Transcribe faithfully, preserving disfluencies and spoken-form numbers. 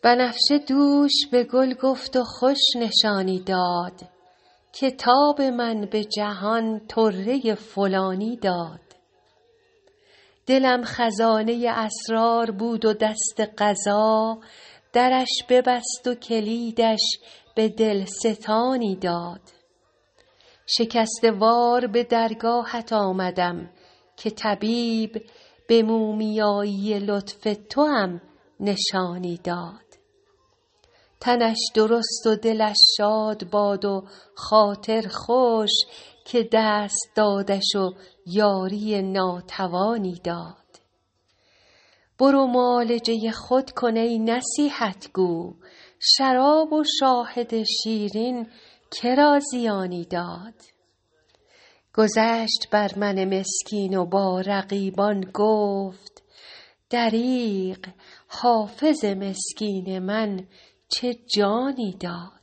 بنفشه دوش به گل گفت و خوش نشانی داد، کتاب من به جهان طره فلانی داد. دلم خزانه اسرار بود و دست قضا، درش ببست و کلیدش به دلستانی داد. شکسته وار به درگاهت آمدم که طبیب به مومیایی لطف توام نشانی داد. تنش درست و دلش شاد باد و خاطر خوش، که دست دادش و یاری ناتوانی داد. برو معالجه خود کن ای نصیحت گو، شراب و شاهد شیرین که را زیانی داد. گذشت بر من مسکین و با رقیبان گفت، دریغ حافظ مسکین من چه جانی داد.